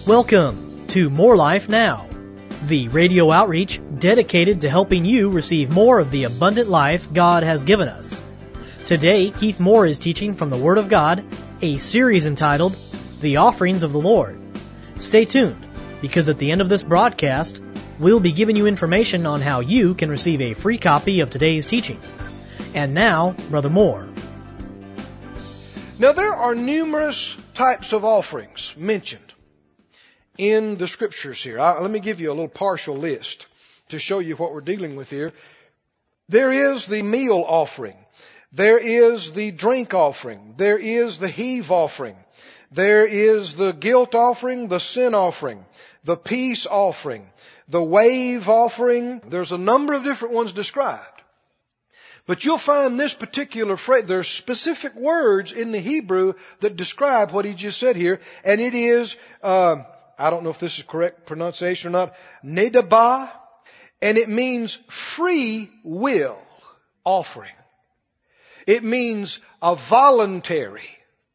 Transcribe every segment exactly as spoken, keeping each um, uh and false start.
Welcome to More Life Now, the radio outreach dedicated to helping you receive more of the abundant life God has given us. Today, Keith Moore is teaching from the Word of God, a series entitled, The Offerings of the Lord. Stay tuned, because at the end of this broadcast, we'll be giving you information on how you can receive a free copy of today's teaching. And now, Brother Moore. Now, there are numerous types of offerings mentioned in the Scriptures here. I, let me give you a little partial list to show you what we're dealing with here. There is the meal offering. There is the drink offering. There is the heave offering. There is the guilt offering, the sin offering, the peace offering, the wave offering. There's a number of different ones described. But you'll find this particular phrase, there's specific words in the Hebrew that describe what he just said here, and it is, uh, I don't know if this is correct pronunciation or not, nedabah, and it means free will offering. It means a voluntary,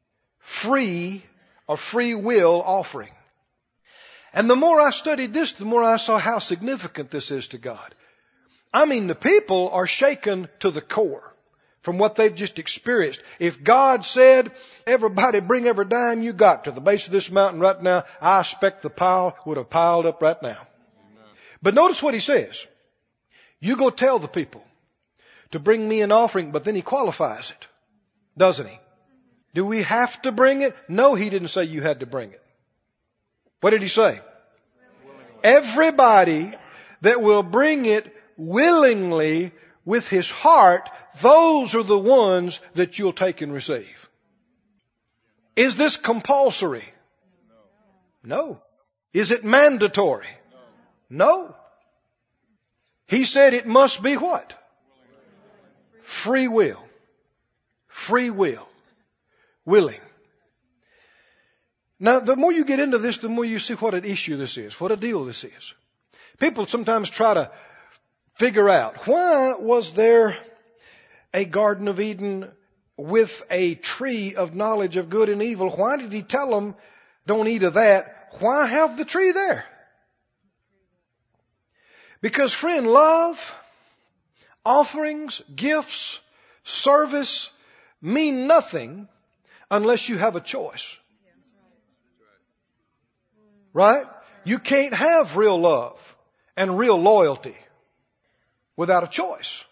free or free will offering. And the more I studied this, the more I saw how significant this is to God. I mean, the people are shaken to the core from what they've just experienced. If God said, everybody bring every dime you got to the base of this mountain right now, I expect the pile would have piled up right now. Amen. But notice what he says. You go tell the people to bring me an offering, but then he qualifies it, doesn't he? Do we have to bring it? No, he didn't say you had to bring it. What did he say? Everybody that will bring it willingly with his heart, those are the ones that you'll take and receive. Is this compulsory? No. Is it mandatory? No. He said it must be what? Free will. Free will. Willing. Now, the more you get into this, the more you see what an issue this is, what a deal this is. People sometimes try to figure out, why was there a Garden of Eden with a tree of knowledge of good and evil? Why did he tell them, don't eat of that? Why have the tree there? Because, friend, love, offerings, gifts, service mean nothing unless you have a choice. Right? You can't have real love and real loyalty without a choice.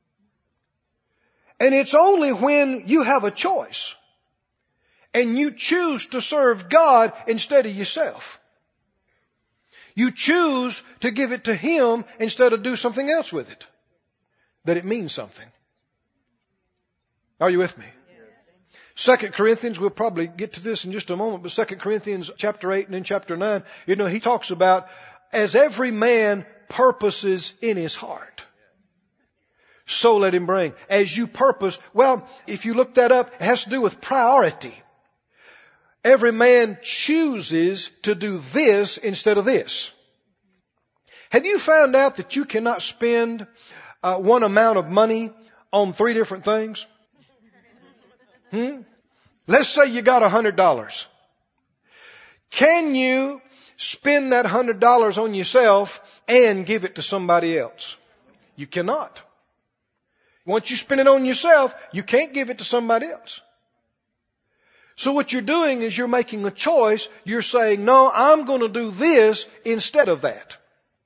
And it's only when you have a choice and you choose to serve God instead of yourself. You choose to give it to Him instead of do something else with it, that it means something. Are you with me? Second Corinthians, we'll probably get to this in just a moment, but Second Corinthians chapter eight and in chapter nine, you know, he talks about, as every man purposes in his heart, so let him bring. As you purpose, well, if you look that up, it has to do with priority. Every man chooses to do this instead of this. Have you found out that you cannot spend uh, one amount of money on three different things? Hmm? Let's say you got a hundred dollars. Can you spend that hundred dollars on yourself and give it to somebody else? You cannot. Once you spend it on yourself, you can't give it to somebody else. So what you're doing is you're making a choice. You're saying, no, I'm going to do this instead of that.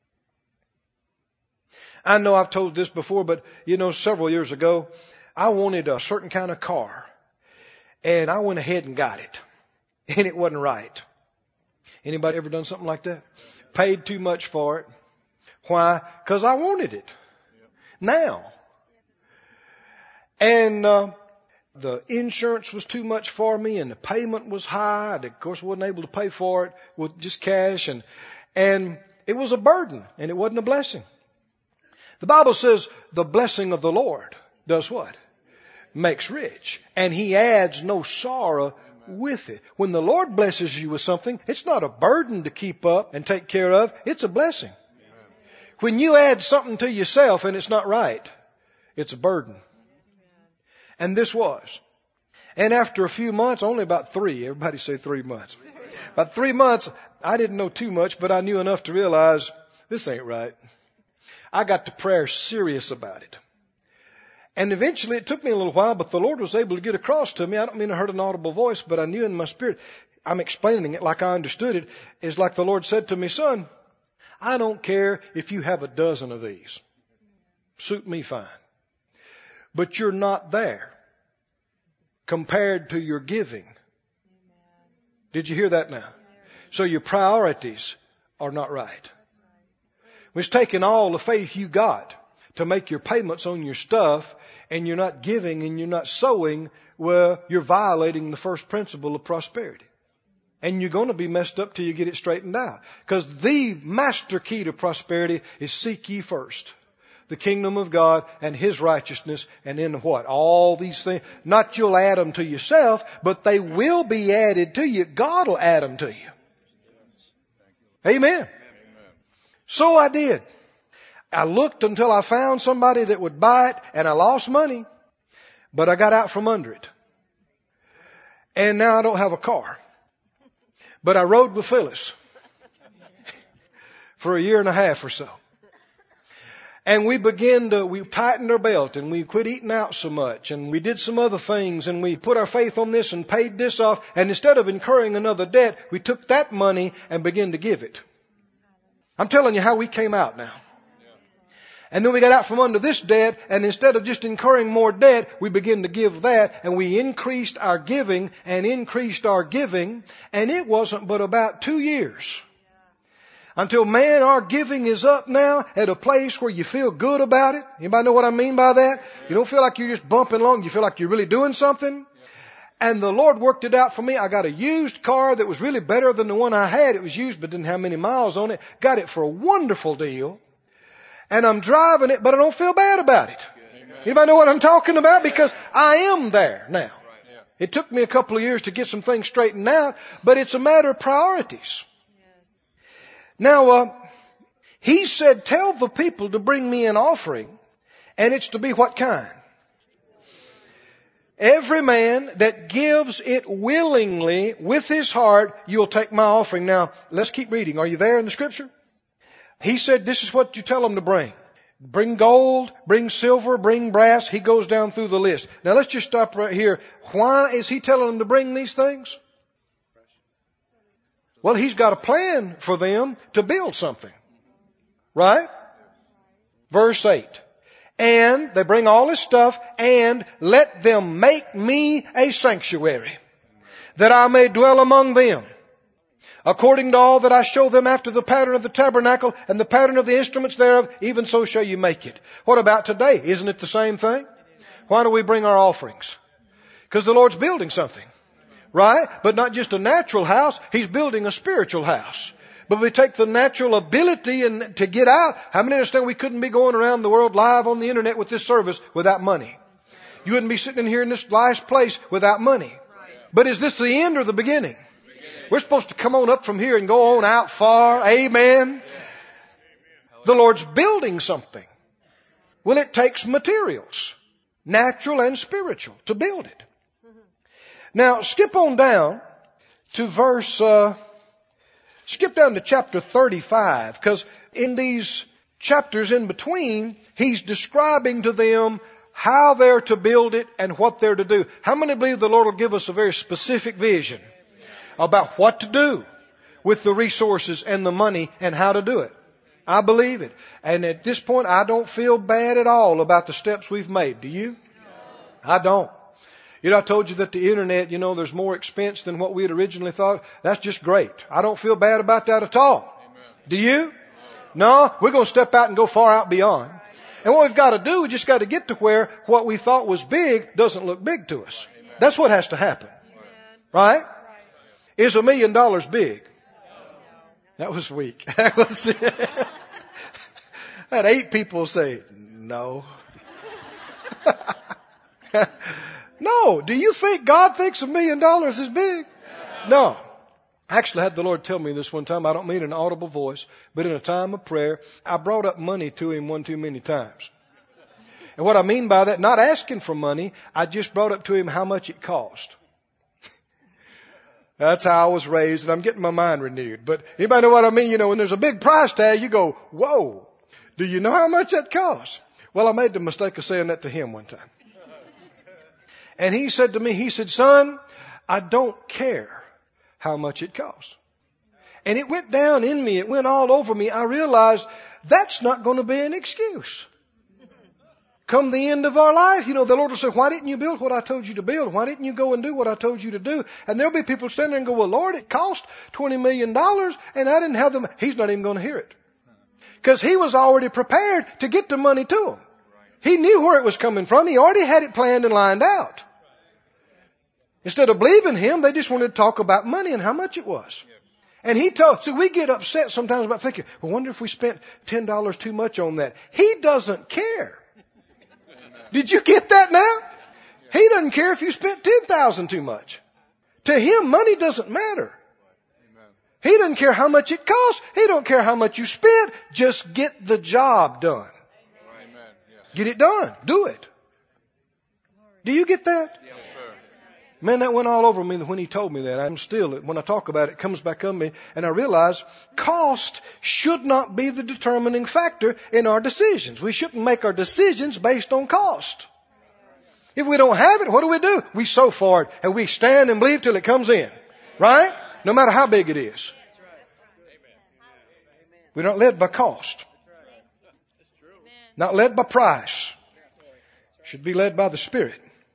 I know I've told this before, but you know, several years ago, I wanted a certain kind of car. And I went ahead and got it. And it wasn't right. Anybody ever done something like that? Paid too much for it. Why? Because I wanted it. Now. And uh, the insurance was too much for me, and the payment was high. I, of course, wasn't able to pay for it with just cash. And, and it was a burden, and it wasn't a blessing. The Bible says the blessing of the Lord does what? Makes rich. And He adds no sorrow with it. When the Lord blesses you with something, it's not a burden to keep up and take care of. It's a blessing. When you add something to yourself and it's not right, it's a burden. And this was. And after a few months, only about three, everybody say three months. About three months, I didn't know too much, but I knew enough to realize this ain't right. I got to prayer serious about it. And eventually it took me a little while, but the Lord was able to get across to me. I don't mean I heard an audible voice, but I knew in my spirit, I'm explaining it like I understood it. It's like the Lord said to me, son, I don't care if you have a dozen of these. Suit me fine. But you're not there compared to your giving. Did you hear that now? So your priorities are not right. It's taking all the faith you got to make your payments on your stuff, and you're not giving and you're not sowing, well, you're violating the first principle of prosperity. And you're going to be messed up till you get it straightened out. Because the master key to prosperity is seek ye first the kingdom of God and His righteousness, and in what? All these things. Not you'll add them to yourself, but they will be added to you. God will add them to you. Amen. So I did. I looked until I found somebody that would buy it, and I lost money, but I got out from under it. And now I don't have a car. But I rode with Phyllis for a year and a half or so. And we began to, we tightened our belt and we quit eating out so much, and we did some other things, and we put our faith on this and paid this off. And instead of incurring another debt, we took that money and began to give it. I'm telling you how we came out now. And then we got out from under this debt, and instead of just incurring more debt, we began to give that, and we increased our giving and increased our giving. And it wasn't but about two years until, man, our giving is up now at a place where you feel good about it. Anybody know what I mean by that? You don't feel like you're just bumping along. You feel like you're really doing something. And the Lord worked it out for me. I got a used car that was really better than the one I had. It was used but didn't have many miles on it. Got it for a wonderful deal. And I'm driving it, but I don't feel bad about it. Amen. Anybody know what I'm talking about? Because I am there now. It took me a couple of years to get some things straightened out, but it's a matter of priorities. Now, uh, He said, tell the people to bring me an offering, and it's to be what kind? Every man that gives it willingly with his heart, you'll take my offering. Now, let's keep reading. Are you there in the scripture? He said, this is what you tell them to bring. Bring gold, bring silver, bring brass. He goes down through the list. Now let's just stop right here. Why is He telling them to bring these things? Well, He's got a plan for them to build something. Right? Verse eight. And they bring all this stuff, and let them make me a sanctuary, that I may dwell among them. According to all that I show them after the pattern of the tabernacle and the pattern of the instruments thereof, even so shall you make it. What about today? Isn't it the same thing? Why do we bring our offerings? Because the Lord's building something. Right? But not just a natural house. He's building a spiritual house. But we take the natural ability and to get out. How many understand we couldn't be going around the world live on the internet with this service without money? You wouldn't be sitting in here in this nice place without money. But is this the end or the beginning? We're supposed to come on up from here and go on out far. Amen. The Lord's building something. Well, it takes materials, natural and spiritual, to build it. Now, skip on down to verse, uh, skip down to chapter thirty-five, because in these chapters in between, He's describing to them how they're to build it and what they're to do. How many believe the Lord will give us a very specific vision about what to do with the resources and the money and how to do it? I believe it. And at this point, I don't feel bad at all about the steps we've made. Do you? I don't. You know, I told you that the internet, you know, there's more expense than what we had originally thought. That's just great. I don't feel bad about that at all. Do you? No, we're going to step out and go far out beyond. And what we've got to do, we just got to get to where what we thought was big doesn't look big to us. That's what has to happen. Right? Is a million dollars big? That was weak. That was, I had eight people say, no. No. Do you think God thinks a million dollars is big? No. I actually had the Lord tell me this one time. I don't mean an audible voice, but in a time of prayer, I brought up money to Him one too many times. And what I mean by that, not asking for money, I just brought up to him how much it cost. That's how I was raised, and I'm getting my mind renewed. But anybody know what I mean? You know, when there's a big price tag, you go, whoa, do you know how much that costs? Well, I made the mistake of saying that to him one time. And he said to me, he said, son, I don't care how much it costs. And it went down in me. It went all over me. I realized that's not going to be an excuse. Come the end of our life, you know, the Lord will say, why didn't you build what I told you to build? Why didn't you go and do what I told you to do? And there'll be people standing there and go, well, Lord, it cost twenty million dollars and I didn't have them. He's not even going to hear it. Because he was already prepared to get the money to them. He knew where it was coming from. He already had it planned and lined out. Instead of believing him, they just wanted to talk about money and how much it was. And he told, so we get upset sometimes about thinking, well, wonder if we spent ten dollars too much on that. He doesn't care. Did you get that now? He doesn't care if you spent ten thousand dollars too much. To him, money doesn't matter. He doesn't care how much it costs. He don't care how much you spent. Just get the job done. Get it done. Do it. Do you get that? Man, that went all over me when he told me that. I'm still, when I talk about it, it comes back on me. And I realize cost should not be the determining factor in our decisions. We shouldn't make our decisions based on cost. If we don't have it, what do we do? We sow for it and we stand and believe till it comes in. Right? No matter how big it is. We're not led by cost. Not led by price. Should be led by the Spirit.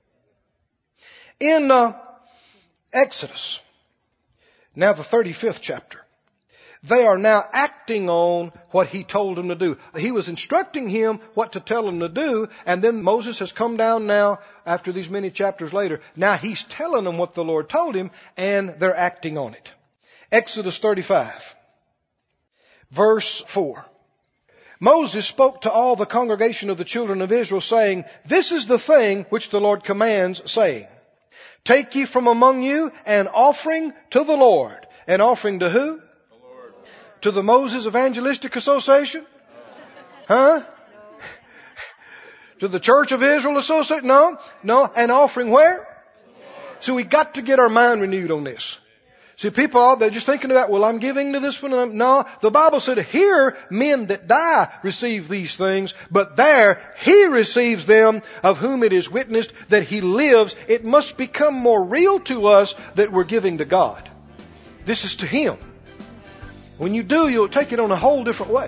In uh, Exodus, now the thirty-fifth chapter, they are now acting on what he told them to do. He was instructing him what to tell them to do, and then Moses has come down now after these many chapters later. Now he's telling them what the Lord told him, and they're acting on it. Exodus thirty-five, verse four. Moses spoke to all the congregation of the children of Israel, saying, this is the thing which the Lord commands, saying, take ye from among you an offering to the Lord. An offering to who? The Lord. To the Moses Evangelistic Association? Huh? To the Church of Israel Association? No. No. An offering where? So we got to get our mind renewed on this. See, people out there just thinking about, well, I'm giving to this one. No, the Bible said, here men that die receive these things, but there he receives them of whom it is witnessed that he lives. It must become more real to us that we're giving to God. This is to him. When you do, you'll take it on a whole different way.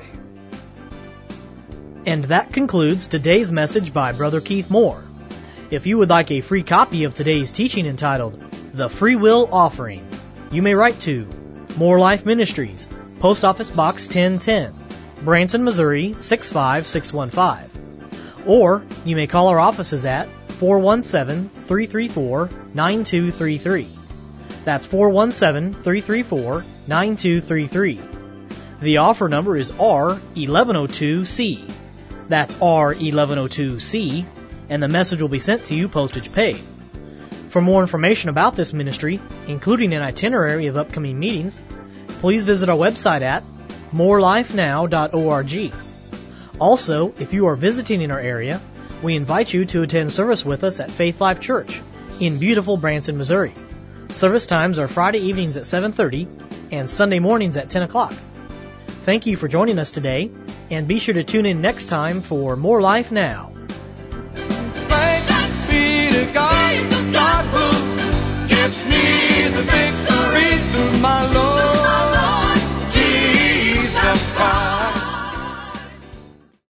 And that concludes today's message by Brother Keith Moore. If you would like a free copy of today's teaching entitled, The Free Will Offering, you may write to More Life Ministries, Post Office Box ten ten, Branson, Missouri six five six one five. Or you may call our offices at four one seven, three three four, nine two three three. That's four one seven, three three four, nine two three three. The offer number is R eleven oh two C. That's R eleven oh two C, and the message will be sent to you postage paid. For more information about this ministry, including an itinerary of upcoming meetings, please visit our website at more life now dot org. Also, if you are visiting in our area, we invite you to attend service with us at Faith Life Church in beautiful Branson, Missouri. Service times are Friday evenings at seven thirty and Sunday mornings at ten o'clock. Thank you for joining us today, and be sure to tune in next time for More Life Now.